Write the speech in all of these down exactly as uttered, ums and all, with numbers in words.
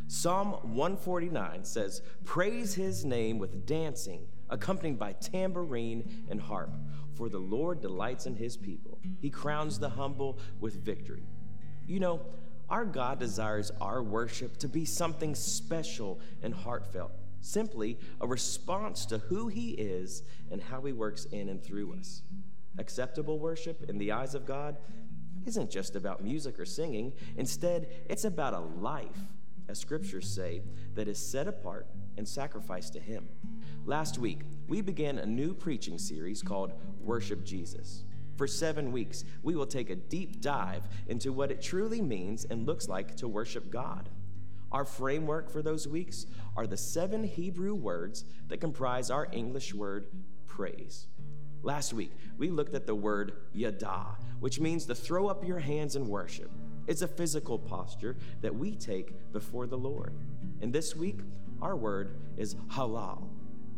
Psalm one forty-nine says, "Praise his name with dancing, accompanied by tambourine and harp, for the Lord delights in his people. He crowns the humble with victory." You know, our God desires our worship to be something special and heartfelt, simply a response to who he is and how he works in and through us. Acceptable worship in the eyes of God isn't just about music or singing. Instead, it's about a life, as scriptures say, that is set apart and sacrificed to him. Last week, we began a new preaching series called Worship Jesus. For seven weeks, we will take a deep dive into what it truly means and looks like to worship God. Our framework for those weeks are the seven Hebrew words that comprise our English word praise. Last week, we looked at the word yada, which means to throw up your hands in worship. It's a physical posture that we take before the Lord. And this week, our word is halal.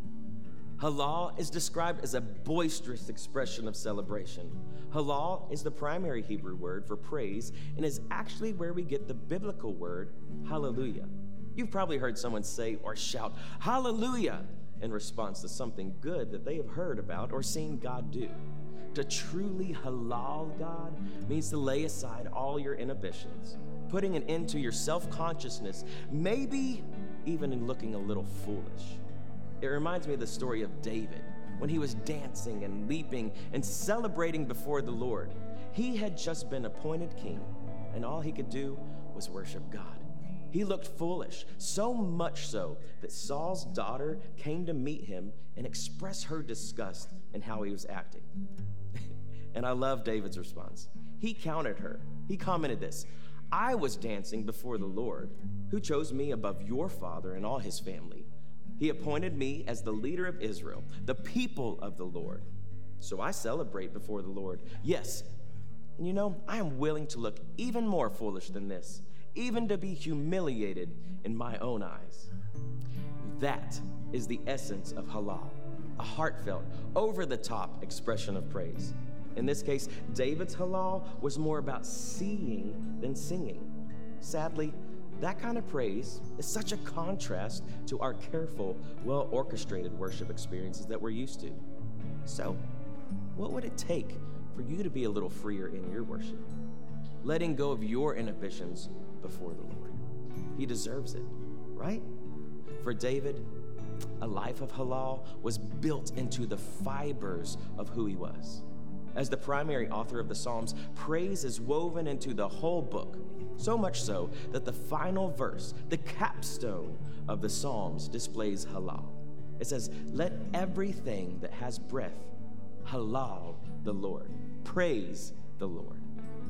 Halal is described as a boisterous expression of celebration. Halal is the primary Hebrew word for praise and is actually where we get the biblical word hallelujah. You've probably heard someone say or shout hallelujah in response to something good that they have heard about or seen God do. To truly halal God means to lay aside all your inhibitions, putting an end to your self-consciousness, maybe even in looking a little foolish. It reminds me of the story of David when he was dancing and leaping and celebrating before the Lord. He had just been appointed king, and all he could do was worship God. He looked foolish, so much so that Saul's daughter came to meet him and express her disgust in how he was acting. And I love David's response. He countered her. He commented this, "I was dancing before the Lord, who chose me above your father and all his family. He appointed me as the leader of Israel, the people of the Lord. So I celebrate before the Lord. Yes, and you know, I am willing to look even more foolish than this, even to be humiliated in my own eyes." That is the essence of halal, a heartfelt, over-the-top expression of praise. In this case, David's halal was more about seeing than singing. Sadly, that kind of praise is such a contrast to our careful, well-orchestrated worship experiences that we're used to. So, what would it take for you to be a little freer in your worship? Letting go of your inhibitions before the Lord. He deserves it, right? For David, a life of halal was built into the fibers of who he was. As the primary author of the Psalms, praise is woven into the whole book, so much so that the final verse, the capstone of the Psalms, displays halal. It says, "Let everything that has breath halal the Lord." Praise the Lord.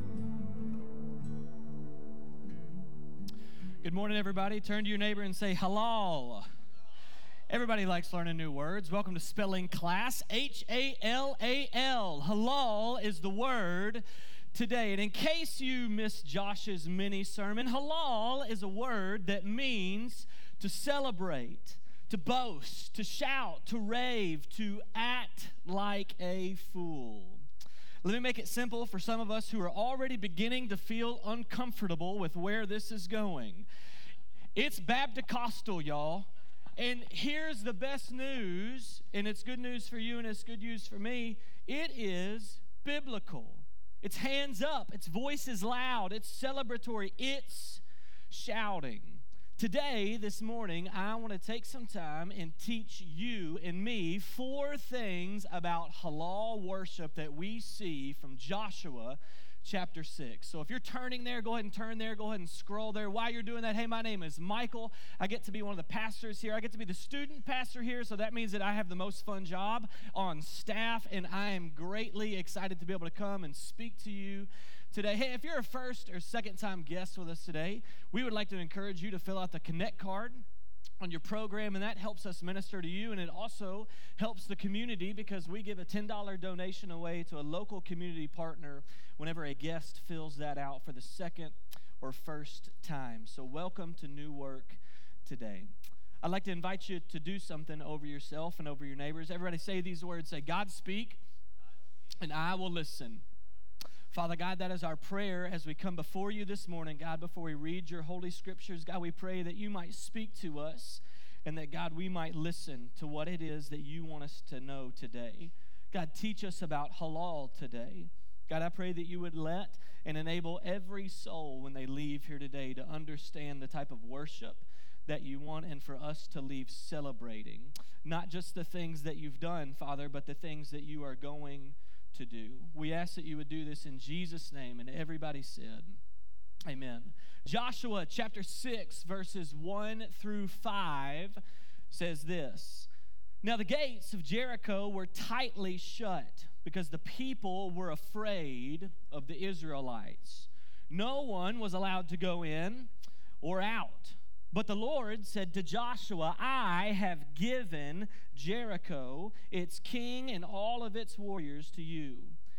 Good morning, everybody. Turn to your neighbor and say halal. Everybody likes learning new words. Welcome to spelling class. H A L A L. Halal is the word today. And in case you missed Josh's mini sermon, halal is a word that means to celebrate, to boast, to shout, to rave, to act like a fool. Let me make it simple for some of us who are already beginning to feel uncomfortable with where this is going. It's Baptist-costal, y'all. And here's the best news, and it's good news for you and it's good news for me. It is biblical. It's hands up. It's voices loud. It's celebratory. It's shouting. Today, this morning, I want to take some time and teach you and me four things about halal worship that we see from Joshua chapter six. So if you're turning there, go ahead and turn there. Go ahead and scroll there. While you're doing that, hey, my name is Michael. I get to be one of the pastors here. I get to be the student pastor here, so that means that I have the most fun job on staff, and I am greatly excited to be able to come and speak to you today. Hey, if you're a first or second time guest with us today, we would like to encourage you to fill out the Connect card on your program, and that helps us minister to you, and it also helps the community because we give a ten dollars donation away to a local community partner whenever a guest fills that out for the second or first time. So welcome to New Work today. I'd like to invite you to do something over yourself and over your neighbors. Everybody say these words. Say, "God speak, and I will listen." Father God, that is our prayer as we come before you this morning. God, before we read your holy scriptures, God, we pray that you might speak to us and that, God, we might listen to what it is that you want us to know today. God, teach us about halal today. God, I pray that you would let and enable every soul when they leave here today to understand the type of worship that you want and for us to leave celebrating. Not just the things that you've done, Father, but the things that you are going to do. We ask that you would do this in Jesus' name, and everybody said, amen. Joshua chapter six, verses one through five says this. Now the gates of Jericho were tightly shut because the people were afraid of the Israelites. No one was allowed to go in or out. But the Lord said to Joshua, I have given Jericho, its king, and all of its warriors to you.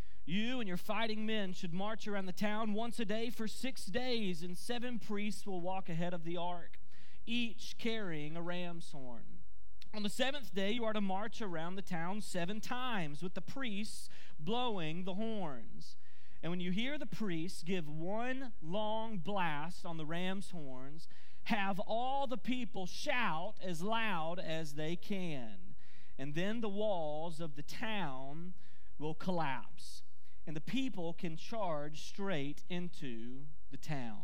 You and your fighting men should march around the town once a day for six days, and seven priests will walk ahead of the ark, each carrying a ram's horn. On the seventh day, you are to march around the town seven times, with the priests blowing the horns. And when you hear the priests give one long blast on the ram's horns, have all the people shout as loud as they can. And then the walls of the town will collapse, and the people can charge straight into the town.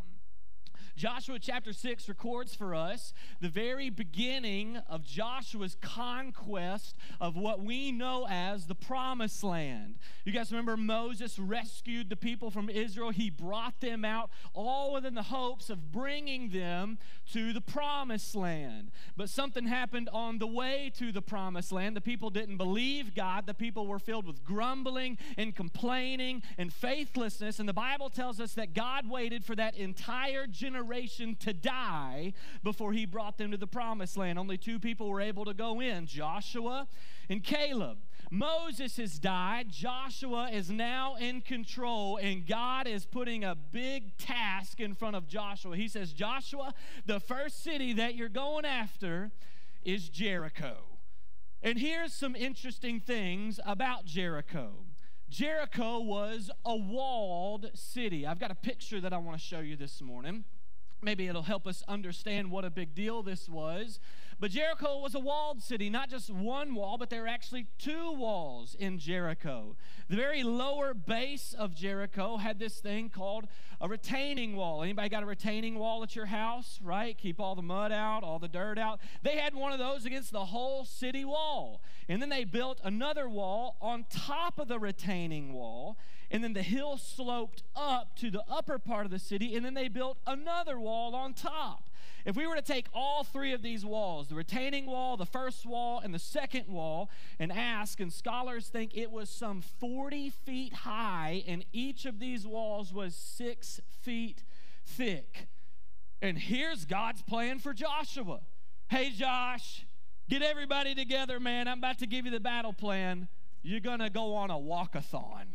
Joshua chapter six records for us the very beginning of Joshua's conquest of what we know as the Promised Land. You guys remember Moses rescued the people from Israel. He brought them out all within the hopes of bringing them to the Promised Land. But something happened on the way to the Promised Land. The people didn't believe God. The people were filled with grumbling and complaining and faithlessness. And the Bible tells us that God waited for that entire generation to die before he brought them to the Promised Land. Only two people were able to go in, Joshua and Caleb. Moses has died. Joshua is now in control, and God is putting a big task in front of Joshua. He says, Joshua, the first city that you're going after is Jericho. And here's some interesting things about Jericho. Jericho was a walled city. I've got a picture that I want to show you this morning. Maybe it'll help us understand what a big deal this was. But Jericho was a walled city, not just one wall, but there were actually two walls in Jericho. The very lower base of Jericho had this thing called a retaining wall. Anybody got a retaining wall at your house, right? Keep all the mud out, all the dirt out. They had one of those against the whole city wall. And then they built another wall on top of the retaining wall. And then the hill sloped up to the upper part of the city, and then they built another wall on top. If we were to take all three of these walls, the retaining wall, the first wall, and the second wall, and ask, and scholars think it was some forty feet high, and each of these walls was six feet thick. And here's God's plan for Joshua. Hey, Josh, get everybody together, man. I'm about to give you the battle plan. You're going to go on a walkathon.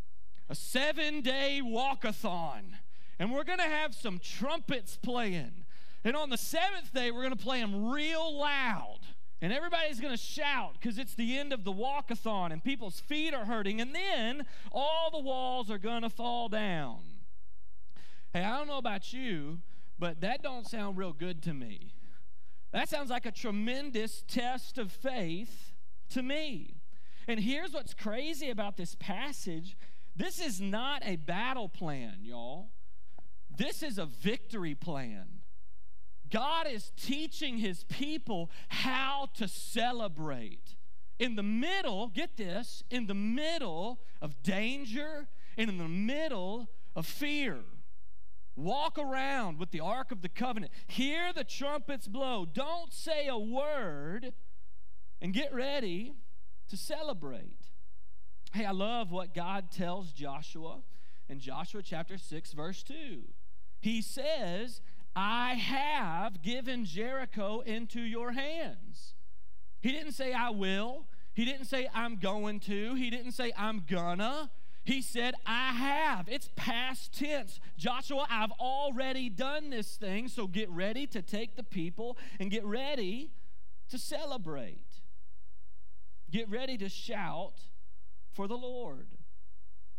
A seven-day walkathon. And we're going to have some trumpets playing. And on the seventh day, we're going to play them real loud. And everybody's going to shout because it's the end of the walkathon and people's feet are hurting. And then all the walls are going to fall down. Hey, I don't know about you, but that don't sound real good to me. That sounds like a tremendous test of faith to me. And here's what's crazy about this passage. This is not a battle plan, y'all. This is a victory plan. God is teaching his people how to celebrate. In the middle, get this, in the middle of danger and in the middle of fear. Walk around with the Ark of the Covenant. Hear the trumpets blow. Don't say a word and get ready to celebrate. Hey, I love what God tells Joshua in Joshua chapter six, verse two. He says, I have given Jericho into your hands. He didn't say, I will. He didn't say, I'm going to. He didn't say, I'm gonna. He said, I have. It's past tense. Joshua, I've already done this thing, so get ready to take the people and get ready to celebrate. Get ready to shout for the Lord.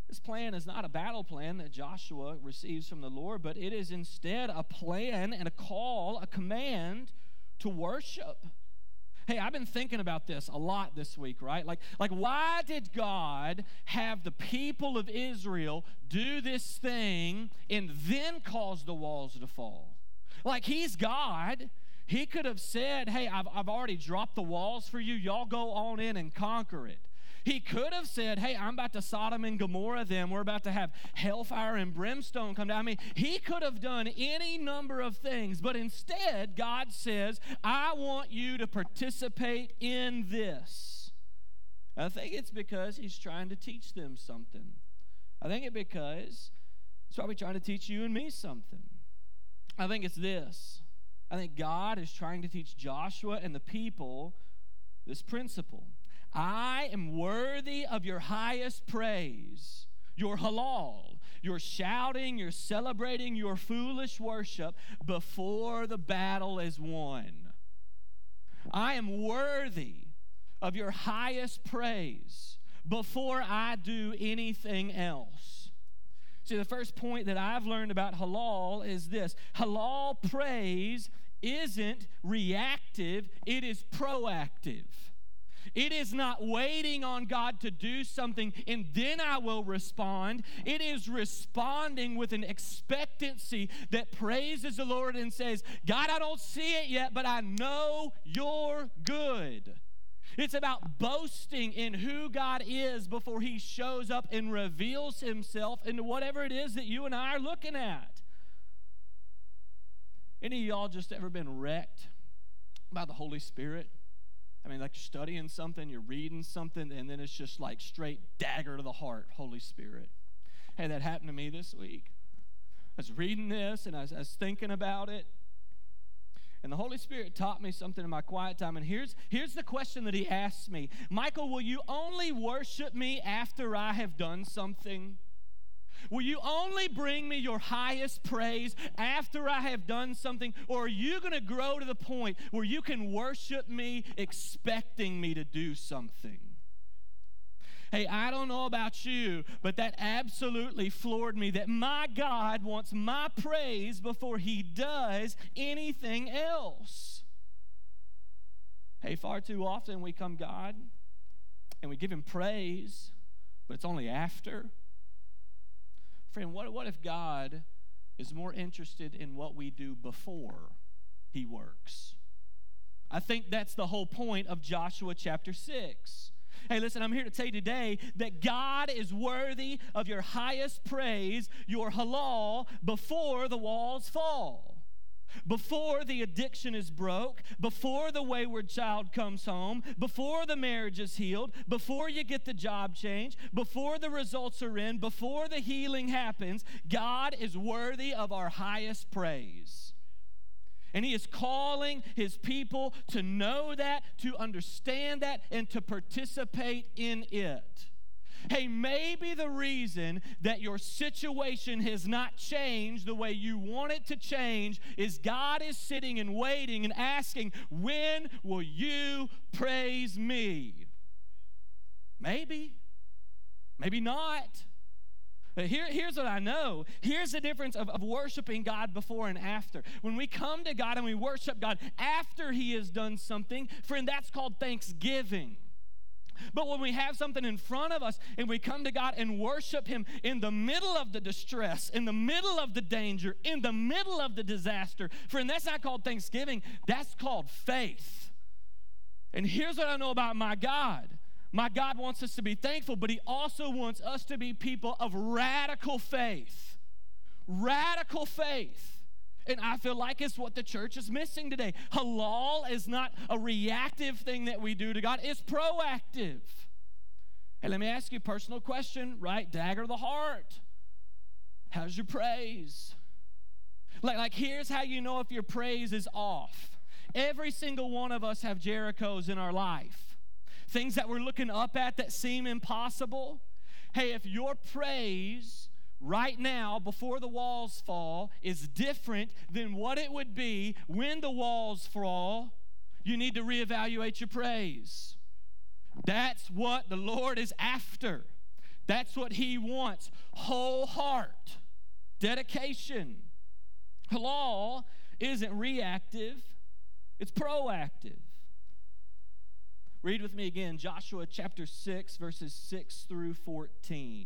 This plan is not a battle plan that Joshua receives from the Lord, but it is instead a plan and a call, a command to worship. Hey, I've been thinking about this a lot this week, right? Like, like, why did God have the people of Israel do this thing and then cause the walls to fall? Like, he's God. He could have said, hey, I've, I've already dropped the walls for you. Y'all go on in and conquer it. He could have said, hey, I'm about to Sodom and Gomorrah them. We're about to have hellfire and brimstone come down. I mean, he could have done any number of things, but instead, God says, I want you to participate in this. I think it's because he's trying to teach them something. I think it's because he's probably trying to teach you and me something. I think it's this. I think God is trying to teach Joshua and the people this principle. I am worthy of your highest praise, your halal, your shouting, your celebrating, your foolish worship before the battle is won. I am worthy of your highest praise before I do anything else. See, the first point that I've learned about halal is this. Halal praise isn't reactive, it is proactive. It is not waiting on God to do something and then I will respond. It is responding with an expectancy that praises the Lord and says, God, I don't see it yet, but I know you're good. It's about boasting in who God is before he shows up and reveals himself into whatever it is that you and I are looking at. Any of y'all just ever been wrecked by the Holy Spirit? I mean, like you're studying something, you're reading something, and then it's just like straight dagger to the heart, Holy Spirit. Hey, that happened to me this week. I was reading this, and I was, I was thinking about it, and the Holy Spirit taught me something in my quiet time, and here's, here's the question that he asked me. Michael, will you only worship me after I have done something? Will you only bring me your highest praise after I have done something? Or are you going to grow to the point where you can worship me expecting me to do something? Hey, I don't know about you, but that absolutely floored me that my God wants my praise before he does anything else. Hey, far too often we come God and we give him praise, but it's only after. Friend, what, what if God is more interested in what we do before he works? I think that's the whole point of Joshua chapter six. Hey, listen, I'm here to tell you today that God is worthy of your highest praise, your halal, before the walls fall. Before the addiction is broke, before the wayward child comes home, before the marriage is healed, before you get the job change, before the results are in, before the healing happens, God is worthy of our highest praise. And he is calling his people to know that, to understand that, and to participate in it. Hey, maybe the reason that your situation has not changed the way you want it to change is God is sitting and waiting and asking, when will you praise me? Maybe. Maybe not. But here, here's what I know. Here's the difference of, of worshiping God before and after. When we come to God and we worship God after he has done something, friend, that's called thanksgiving. But when we have something in front of us and we come to God and worship him in the middle of the distress, in the middle of the danger, in the middle of the disaster, friend, that's not called thanksgiving. That's called faith. And here's what I know about my God. My God wants us to be thankful, but he also wants us to be people of radical faith. Radical faith. And I feel like it's what the church is missing today. Halal is not a reactive thing that we do to God. It's proactive. And let me ask you a personal question, right? Dagger to the heart. How's your praise? Like, like here's how you know if your praise is off. Every single one of us have Jerichos in our life. Things that we're looking up at that seem impossible. Hey, if your praise right now, before the walls fall, is different than what it would be when the walls fall, you need to reevaluate your praise. That's what the Lord is after. That's what he wants. Whole heart, dedication. Halal isn't reactive, it's proactive. Read with me again, Joshua chapter six, verses six through fourteen.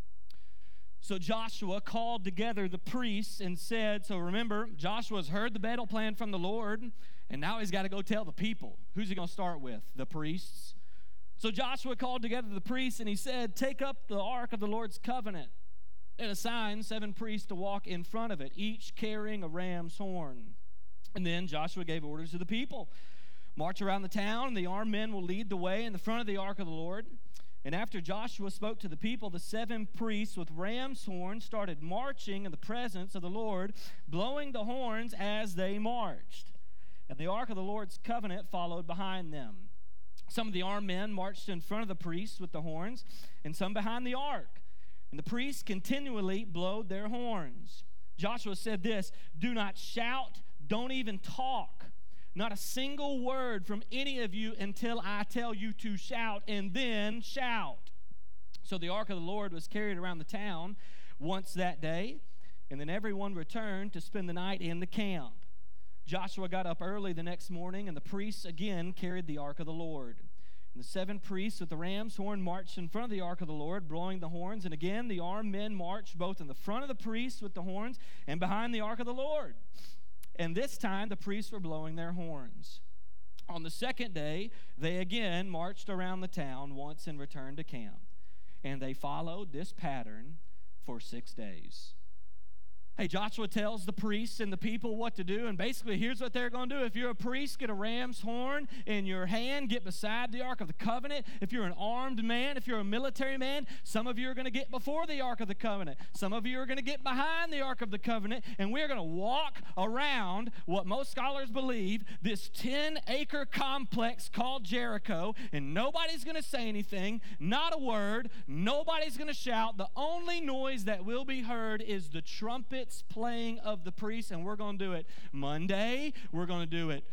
So Joshua called together the priests and said, so remember, Joshua's heard the battle plan from the Lord, and now he's got to go tell the people. Who's he going to start with? The priests. So Joshua called together the priests, and he said, take up the ark of the Lord's covenant and assign seven priests to walk in front of it, each carrying a ram's horn. And then Joshua gave orders to the people. March around the town, and the armed men will lead the way in the front of the ark of the Lord. And after Joshua spoke to the people, the seven priests with ram's horns started marching in the presence of the Lord, blowing the horns as they marched. And the ark of the Lord's covenant followed behind them. Some of the armed men marched in front of the priests with the horns, and some behind the ark. And the priests continually blowed their horns. Joshua said this, do not shout, don't even talk. Not a single word from any of you until I tell you to shout, and then shout. So the ark of the Lord was carried around the town once that day, and then everyone returned to spend the night in the camp. Joshua got up early the next morning, and the priests again carried the ark of the Lord. And the seven priests with the ram's horn marched in front of the ark of the Lord, blowing the horns. And again the armed men marched both in the front of the priests with the horns and behind the ark of the Lord. And this time the priests were blowing their horns. On the second day, they again marched around the town once and returned to camp. And they followed this pattern for six days. Hey, Joshua tells the priests and the people what to do, and basically here's what they're going to do. If you're a priest, get a ram's horn in your hand, get beside the Ark of the Covenant. If you're an armed man, if you're a military man, some of you are going to get before the Ark of the Covenant. Some of you are going to get behind the Ark of the Covenant, and we're going to walk around what most scholars believe, this ten-acre complex called Jericho, and nobody's going to say anything, not a word, nobody's going to shout. The only noise that will be heard is the trumpet playing of the priests, and we're going to do it Monday, we're going to do it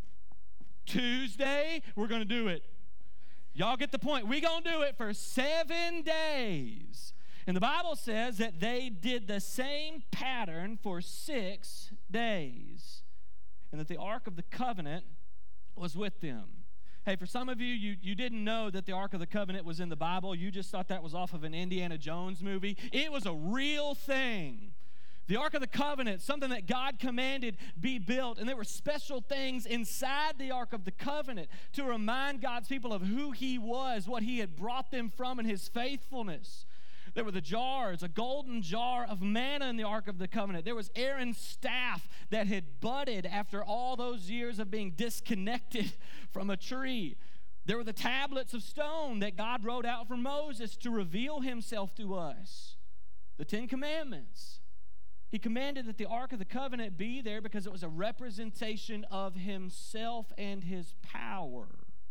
Tuesday, we're going to do it. Y'all get the point. We're going to do it for seven days. And the Bible says that they did the same pattern for six days, and that the Ark of the Covenant was with them. Hey, for some of you, you, you didn't know that the Ark of the Covenant was in the Bible. You just thought that was off of an Indiana Jones movie. It was a real thing. The Ark of the Covenant, something that God commanded be built, and there were special things inside the Ark of the Covenant to remind God's people of who He was, what He had brought them from, and His faithfulness. There were the jars, a golden jar of manna in the Ark of the Covenant. There was Aaron's staff that had budded after all those years of being disconnected from a tree. There were the tablets of stone that God wrote out for Moses to reveal Himself to us. The Ten Commandments. He commanded that the Ark of the Covenant be there because it was a representation of Himself and His power.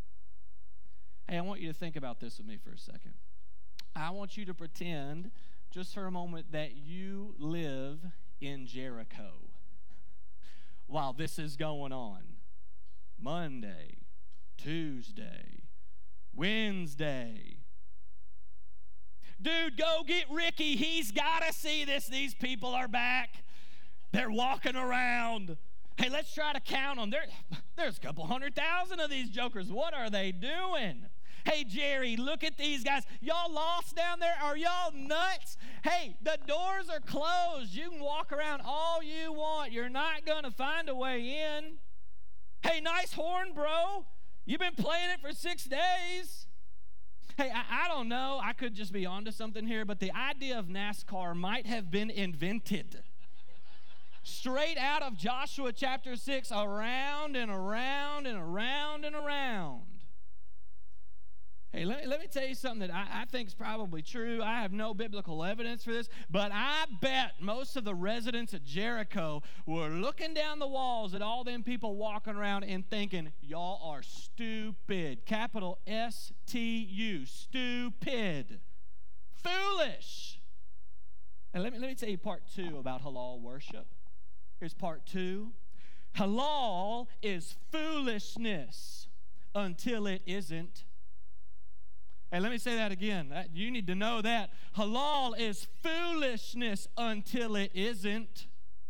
Hey, I want you to think about this with me for a second. I want you to pretend just for a moment that you live in Jericho while this is going on. Monday, Tuesday, Wednesday. Dude, go get Ricky. He's got to see this. These people are back. They're walking around. Hey, let's try to count them. There, there's a couple hundred thousand of these jokers. What are they doing? Hey, Jerry, look at these guys. Y'all lost down there? Are y'all nuts? Hey, the doors are closed. You can walk around all you want. You're not going to find a way in. Hey, nice horn, bro. You've been playing it for six days. Hey, I, I don't know. I could just be onto something here, but the idea of NASCAR might have been invented. Straight out of Joshua chapter six, around and around and around and around. Hey, let me, let me tell you something that I, I think is probably true. I have no biblical evidence for this, but I bet most of the residents of Jericho were looking down the walls at all them people walking around and thinking, y'all are stupid. Capital S T U, stupid. Foolish. And let me, let me tell you part two about halal worship. Here's part two. Halal is foolishness until it isn't. Hey, let me say that again. That, you need to know that. Halal is foolishness until it isn't.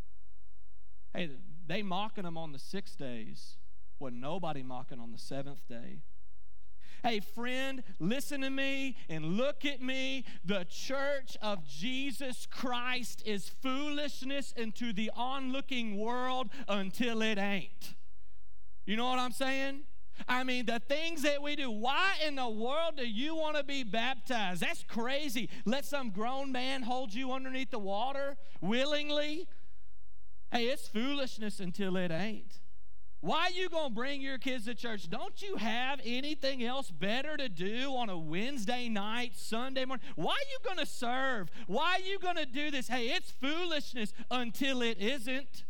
Hey, they mocking them on the six days. Well, nobody mocking on the seventh day. Hey, friend, listen to me and look at me. The church of Jesus Christ is foolishness into the onlooking world until it ain't. You know what I'm saying? I mean, the things that we do. Why in the world do you want to be baptized? That's crazy. Let some grown man hold you underneath the water willingly. Hey, it's foolishness until it ain't. Why are you going to bring your kids to church? Don't you have anything else better to do on a Wednesday night, Sunday morning? Why are you going to serve? Why are you going to do this? Hey, it's foolishness until it isn't.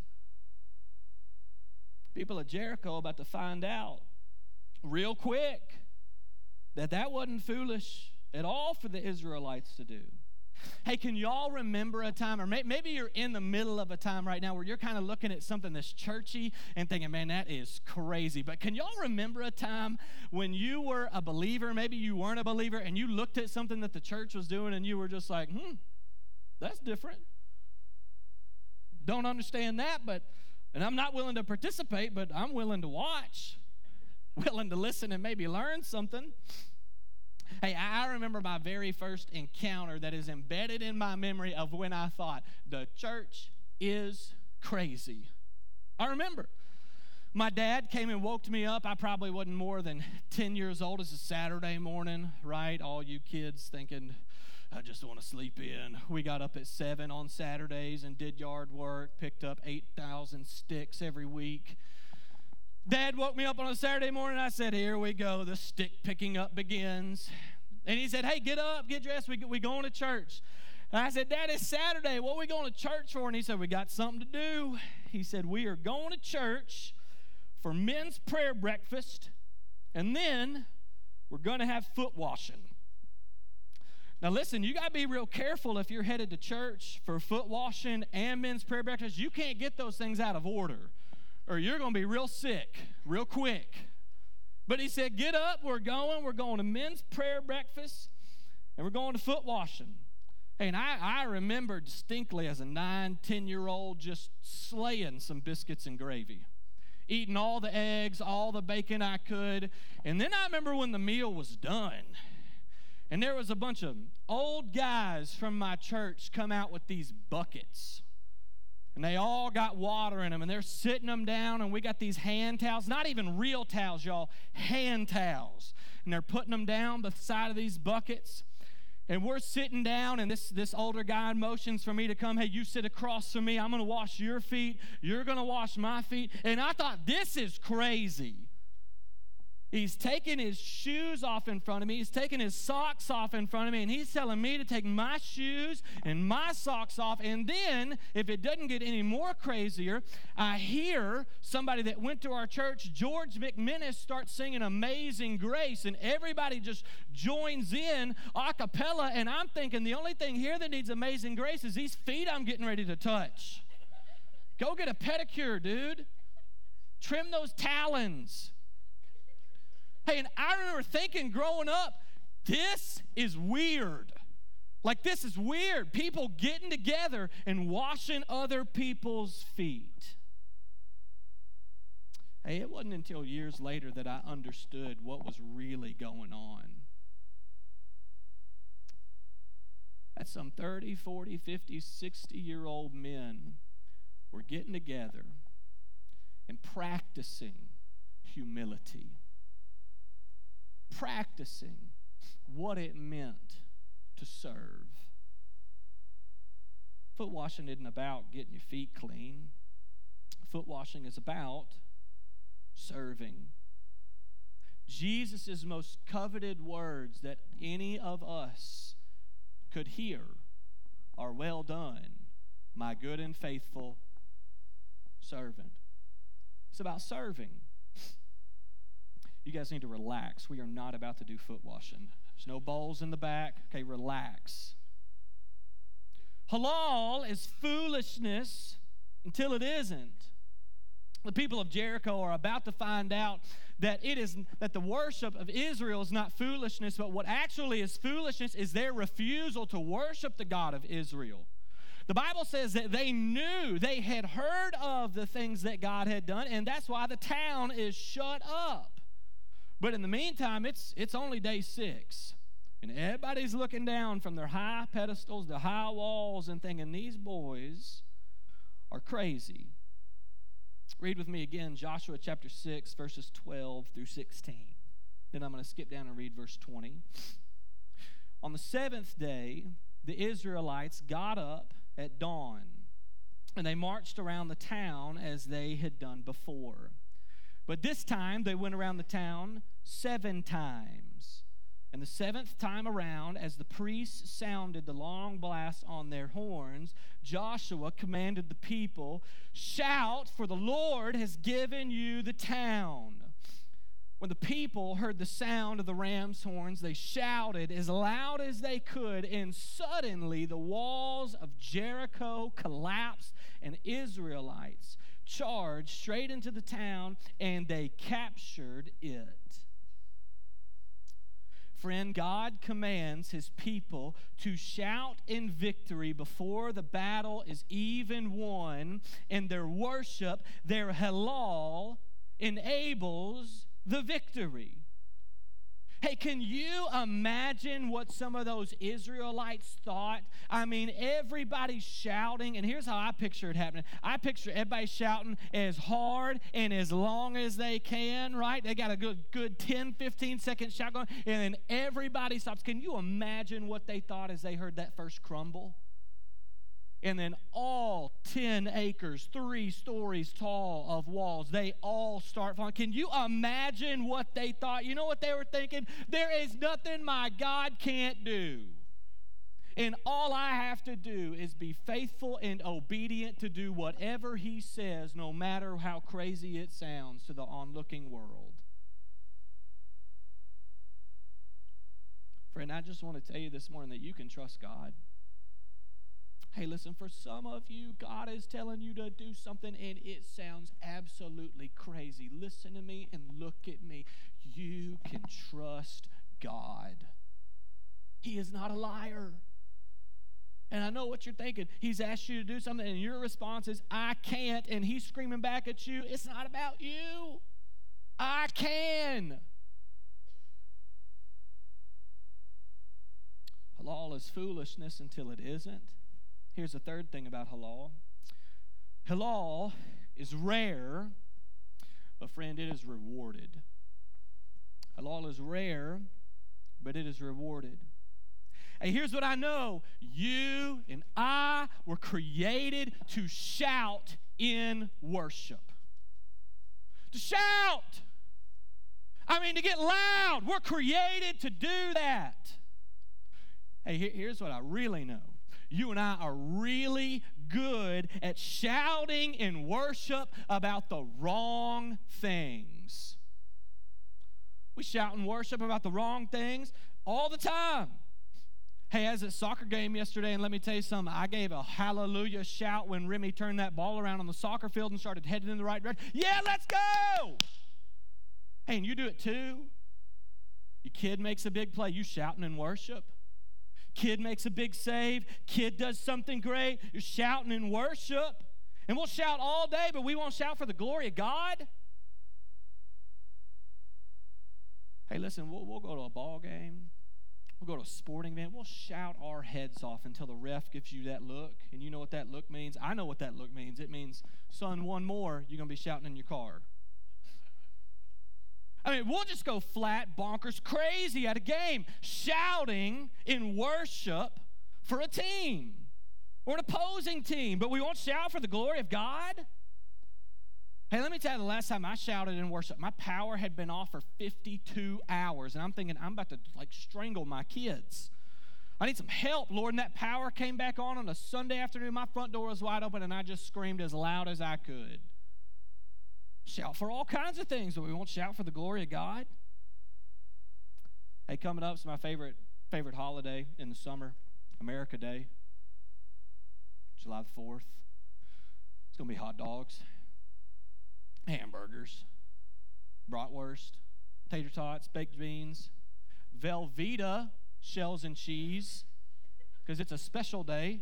People of Jericho about to find out real quick that that wasn't foolish at all for the Israelites to do. Hey, can y'all remember a time, or may, maybe you're in the middle of a time right now where you're kind of looking at something that's churchy and thinking, man, that is crazy. But can y'all remember a time when you were a believer, maybe you weren't a believer, and you looked at something that the church was doing and you were just like, hmm, that's different. Don't understand that, but, and I'm not willing to participate, but I'm willing to watch, willing to listen and maybe learn something. Hey, I remember my very first encounter that is embedded in my memory of when I thought, the church is crazy. I remember. My dad came and woke me up. I probably wasn't more than ten years old. It's a Saturday morning, right? All you kids thinking, I just want to sleep in. We got up at seven on Saturdays and did yard work, picked up eight thousand sticks every week. Dad woke me up on a Saturday morning. I said, here we go. The stick picking up begins. And he said, hey, get up, get dressed. We we going to church. And I said, Dad, it's Saturday. What are we going to church for? And he said, we got something to do. He said, we are going to church for men's prayer breakfast, and then we're going to have foot washing. Now, listen, you got to be real careful if you're headed to church for foot washing and men's prayer breakfast. You can't get those things out of order, or you're going to be real sick real quick. But he said, get up, we're going. We're going to men's prayer breakfast, and we're going to foot washing. And I, I remember distinctly as a nine, ten-year-old just slaying some biscuits and gravy, eating all the eggs, all the bacon I could. And then I remember when the meal was done, and there was a bunch of old guys from my church come out with these buckets. And they all got water in them, and they're sitting them down, and we got these hand towels, not even real towels, y'all, hand towels. And they're putting them down beside of these buckets. And we're sitting down, and this, this older guy motions for me to come. Hey, you sit across from me. I'm going to wash your feet. You're going to wash my feet. And I thought, this is crazy. He's taking his shoes off in front of me. He's taking his socks off in front of me, and he's telling me to take my shoes and my socks off. And then, if it doesn't get any more crazier, I hear somebody that went to our church, George McMinnis, start singing Amazing Grace, and everybody just joins in a cappella. And I'm thinking the only thing here that needs Amazing Grace is these feet I'm getting ready to touch. Go get a pedicure, dude. Trim those talons. Hey, and I remember thinking growing up, this is weird. Like, this is weird. People getting together and washing other people's feet. Hey, it wasn't until years later that I understood what was really going on. That some thirty, forty, fifty, sixty-year-old men were getting together and practicing humility. Practicing what it meant to serve. Foot washing isn't about getting your feet clean. Foot washing is about serving. Jesus' most coveted words that any of us could hear are, well done, my good and faithful servant. It's about serving. You guys need to relax. We are not about to do foot washing. There's no bowls in the back. Okay, relax. Halal is foolishness until it isn't. The people of Jericho are about to find out that it is that the worship of Israel is not foolishness, but what actually is foolishness is their refusal to worship the God of Israel. The Bible says that they knew, they had heard of the things that God had done, and that's why the town is shut up. But in the meantime, it's it's only day six, and everybody's looking down from their high pedestals, the high walls, and thinking these boys are crazy. Read with me again, Joshua chapter six, verses twelve through sixteen. Then I'm going to skip down and read verse twenty. On the seventh day, the Israelites got up at dawn, and they marched around the town as they had done before. But this time they went around the town seven times. And the seventh time around, as the priests sounded the long blast on their horns, Joshua commanded the people, "Shout, for the Lord has given you the town." When the people heard the sound of the ram's horns, they shouted as loud as they could, and suddenly the walls of Jericho collapsed, and Israelites charged straight into the town, and they captured it. Friend, God commands his people to shout in victory before the battle is even won, and their worship, their halal, enables the victory. Hey, can you imagine what some of those Israelites thought? I mean, everybody's shouting, and here's how I picture it happening. I picture everybody shouting as hard and as long as they can, right? They got a good, good ten, fifteen second shout going, and then everybody stops. Can you imagine what they thought as they heard that first crumble? And then all ten acres, three stories tall of walls, they all start falling. Can you imagine what they thought? You know what they were thinking? There is nothing my God can't do. And all I have to do is be faithful and obedient to do whatever he says, no matter how crazy it sounds to the onlooking world. Friend, I just want to tell you this morning that you can trust God. Hey, listen, for some of you, God is telling you to do something and it sounds absolutely crazy. Listen to me and look at me. You can trust God. He is not a liar. And I know what you're thinking. He's asked you to do something and your response is, I can't. And he's screaming back at you, it's not about you. I can. Halal is foolishness until it isn't. Here's the third thing about halal. Halal is rare, but friend, it is rewarded. Halal is rare, but it is rewarded. Hey, here's what I know. You and I were created to shout in worship. To shout. I mean, to get loud. We're created to do that. Hey, here's what I really know. You and I are really good at shouting in worship about the wrong things. We shout in worship about the wrong things all the time. Hey, I was at a soccer game yesterday, and let me tell you something. I gave a hallelujah shout when Remy turned that ball around on the soccer field and started heading in the right direction. Yeah, let's go! Hey, and you do it too. Your kid makes a big play. You shouting in worship. Kid makes a big save. Kid does something great. You're shouting in worship. And we'll shout all day, but we won't shout for the glory of God. Hey, listen, we'll, we'll go to a ball game. We'll go to a sporting event. We'll shout our heads off until the ref gives you that look. And you know what that look means? I know what that look means. It means, son, one more, you're going to be shouting in your car. I mean, we'll just go flat, bonkers, crazy at a game, shouting in worship for a team or an opposing team, but we won't shout for the glory of God. Hey, let me tell you, the last time I shouted in worship, my power had been off for fifty-two hours, and I'm thinking, I'm about to, like, strangle my kids. I need some help, Lord, and that power came back on on a Sunday afternoon. My front door was wide open, and I just screamed as loud as I could. Shout for all kinds of things, but we won't shout for the glory of God. Hey, coming up is my favorite favorite holiday in the summer, America Day, July the fourth. It's going to be hot dogs. hamburgers, bratwurst, tater tots, baked beans, Velveeta shells and cheese, because it's a special day.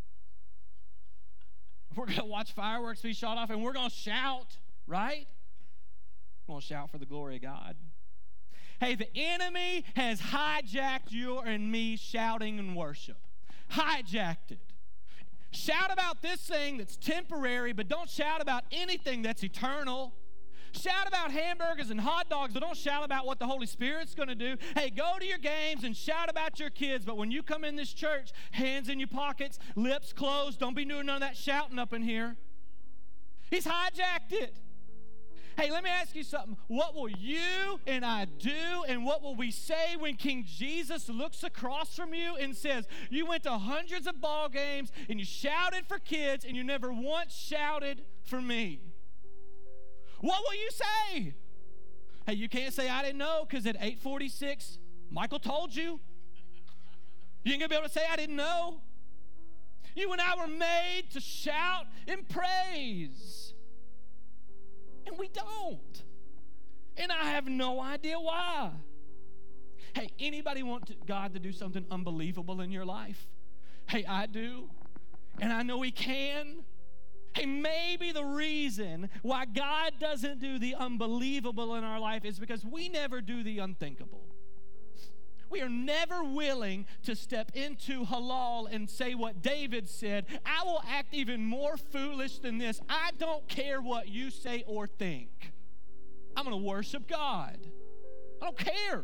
We're going to watch fireworks be shot off, and we're going to shout, right? We're going to shout for the glory of God. Hey, the enemy has hijacked you and me shouting in worship. Hijacked it. Shout about this thing that's temporary, but don't shout about anything that's eternal. Shout about hamburgers and hot dogs, but don't shout about what the Holy Spirit's going to do. Hey, go to your games and shout about your kids, but when you come in this church, hands in your pockets, lips closed, don't be doing none of that shouting up in here. He's hijacked it. Hey, let me ask you something. What will you and I do, and what will we say when King Jesus looks across from you and says, you went to hundreds of ball games, and you shouted for kids, and you never once shouted for me? What will you say? Hey, you can't say I didn't know, because at eight forty-six, Michael told you. You ain't going to be able to say I didn't know. You and I were made to shout in praise. And we don't. And I have no idea why. Hey, anybody want to, God to do something unbelievable in your life? Hey, I do. And I know He can. Hey, maybe the reason why God doesn't do the unbelievable in our life is because we never do the unthinkable. We are never willing to step into halal and say what David said. I will act even more foolish than this. I don't care what you say or think. I'm going to worship God. I don't care.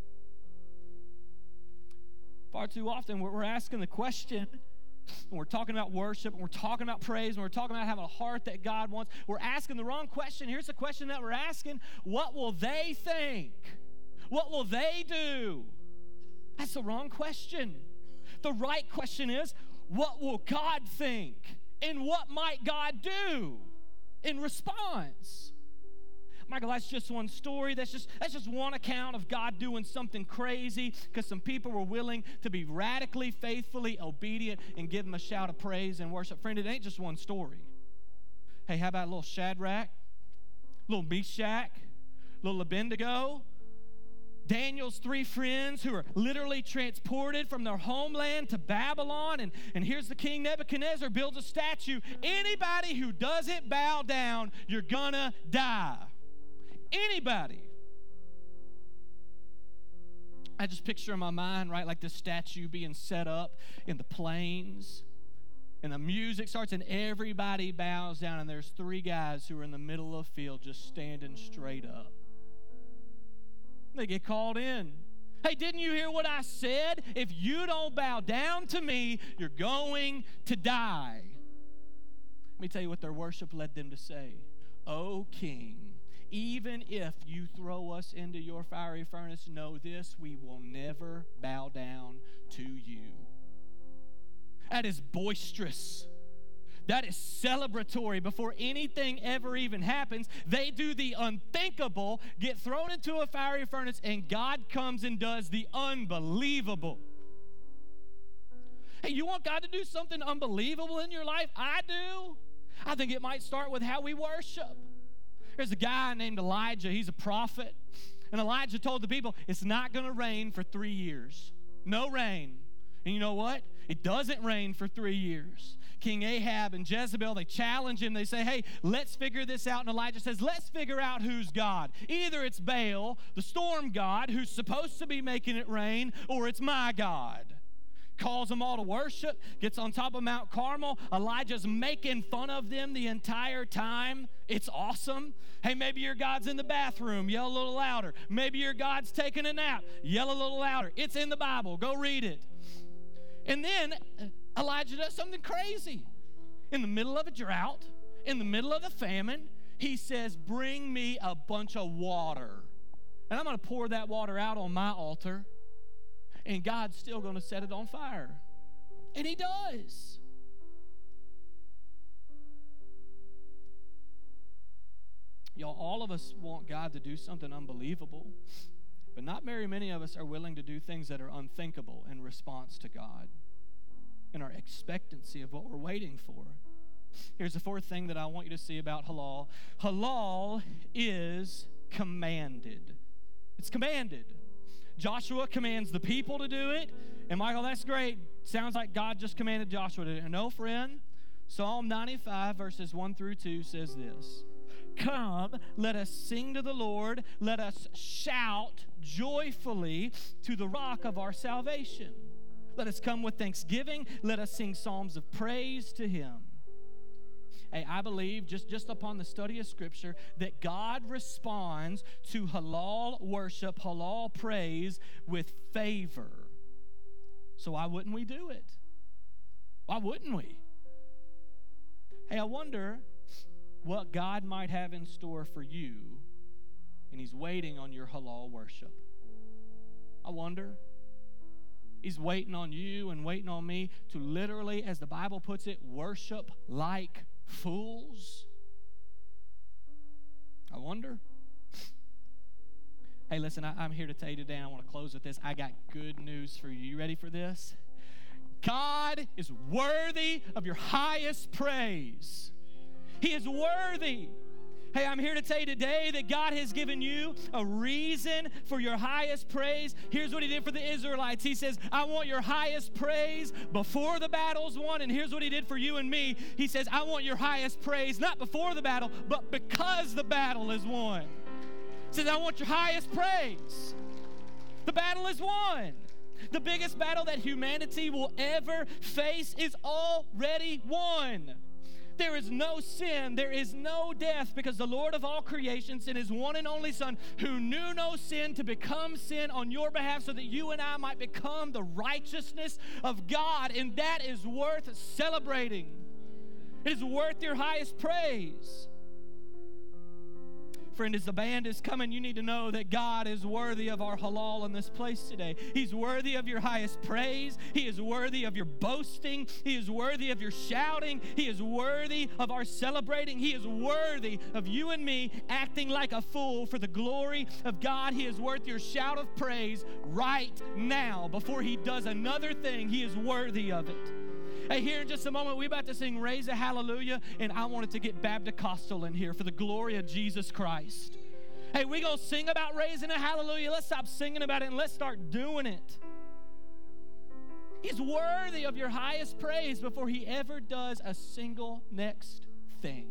Far too often we're asking the question, when we're talking about worship, and we're talking about praise, and we're talking about having a heart that God wants, we're asking the wrong question. Here's the question that we're asking. What will they think? What will they do? That's the wrong question. The right question is, what will God think? And what might God do in response? Michael, that's just one story. That's just, that's just one account of God doing something crazy because some people were willing to be radically, faithfully obedient and give Him a shout of praise and worship. Friend, it ain't just one story. Hey, how about a little Shadrach, little Meshach, little Abednego? Daniel's three friends who are literally transported from their homeland to Babylon. And, and here's the king Nebuchadnezzar builds a statue. Anybody who doesn't bow down, you're gonna die. Anybody. I just picture in my mind, right, like this statue being set up in the plains. And the music starts and everybody bows down. And there's three guys who are in the middle of the field just standing straight up. They get called in. Hey, didn't you hear what I said? If you don't bow down to me, you're going to die. Let me tell you what their worship led them to say. O King, even if you throw us into your fiery furnace, know this, we will never bow down to you. That is boisterous. That is celebratory. Before anything ever even happens, they do the unthinkable, get thrown into a fiery furnace, and God comes and does the unbelievable. Hey, you want God to do something unbelievable in your life? I do. I think it might start with how we worship. There's a guy named Elijah. He's a prophet. And Elijah told the people, it's not going to rain for three years. No rain. And you know what? It doesn't rain for three years. King Ahab and Jezebel, they challenge him. They say, hey, let's figure this out. And Elijah says, let's figure out who's God. Either it's Baal, the storm god, who's supposed to be making it rain, or it's my God. Calls them all to worship, gets on top of Mount Carmel. Elijah's making fun of them the entire time. It's awesome. Hey, maybe your God's in the bathroom. Yell a little louder. Maybe your God's taking a nap. Yell a little louder. It's in the Bible. Go read it. And then Elijah does something crazy. In the middle of a drought, in the middle of the famine, he says, bring me a bunch of water. And I'm going to pour that water out on my altar. And God's still going to set it on fire. And He does. Y'all, all of us want God to do something unbelievable. But not very many of us are willing to do things that are unthinkable in response to God and our expectancy of what we're waiting for. Here's the fourth thing that I want you to see about halal. Halal is commanded. It's commanded. Joshua commands the people to do it. And Michael, that's great. Sounds like God just commanded Joshua to do it. No, friend. Psalm ninety-five, verses one through two says this. Come, let us sing to the Lord. Let us shout joyfully to the rock of our salvation. Let us come with thanksgiving. Let us sing psalms of praise to him. Hey, I believe, just, just upon the study of Scripture, that God responds to halal worship, halal praise with favor. So why wouldn't we do it? Why wouldn't we? Hey, I wonder what God might have in store for you, and he's waiting on your halal worship. I wonder. He's waiting on you and waiting on me to literally, as the Bible puts it, worship like fools. I wonder. Hey, listen, I, I'm here to tell you today, and I want to close with this. I got good news for you. You ready for this? God is worthy of your highest praise. He is worthy. Hey, I'm here to tell you today that God has given you a reason for your highest praise. Here's what he did for the Israelites. He says, I want your highest praise before the battle's won. And here's what he did for you and me. He says, I want your highest praise, not before the battle, but because the battle is won. He says, I want your highest praise. The battle is won. The biggest battle that humanity will ever face is already won. There is no sin, there is no death, because the Lord of all creation sent his one and only Son, who knew no sin, to become sin on your behalf so that you and I might become the righteousness of God. And that is worth celebrating. It is worth your highest praise. Friend, as the band is coming, you need to know that God is worthy of our halal in this place today. He's worthy of your highest praise. He is worthy of your boasting. He is worthy of your shouting. He is worthy of our celebrating. He is worthy of you and me acting like a fool for the glory of God. He is worth your shout of praise right now. Before he does another thing, he is worthy of it. Hey, here in just a moment, we're about to sing Raise a Hallelujah, and I wanted to get Baptist-Costal in here for the glory of Jesus Christ. Hey, we're going to sing about raising a hallelujah. Let's stop singing about it and let's start doing it. He's worthy of your highest praise before he ever does a single next thing.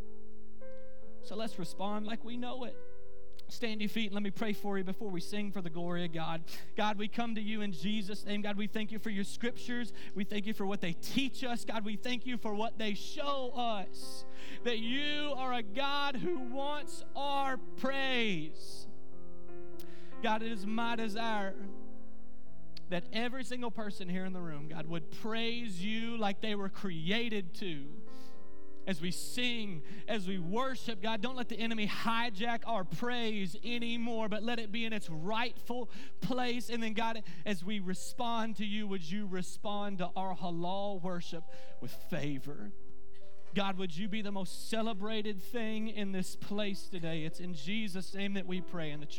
So let's respond like we know it. Stand to your feet and let me pray for you before we sing for the glory of God. God, we come to you in Jesus' name. God, we thank you for your scriptures. We thank you for what they teach us. God, we thank you for what they show us. That you are a God who wants our praise. God, it is my desire that every single person here in the room, God, would praise you like they were created to. As we sing, as we worship, God, don't let the enemy hijack our praise anymore, but let it be in its rightful place. And then, God, as we respond to you, would you respond to our halal worship with favor? God, would you be the most celebrated thing in this place today? It's in Jesus' name that we pray. In the church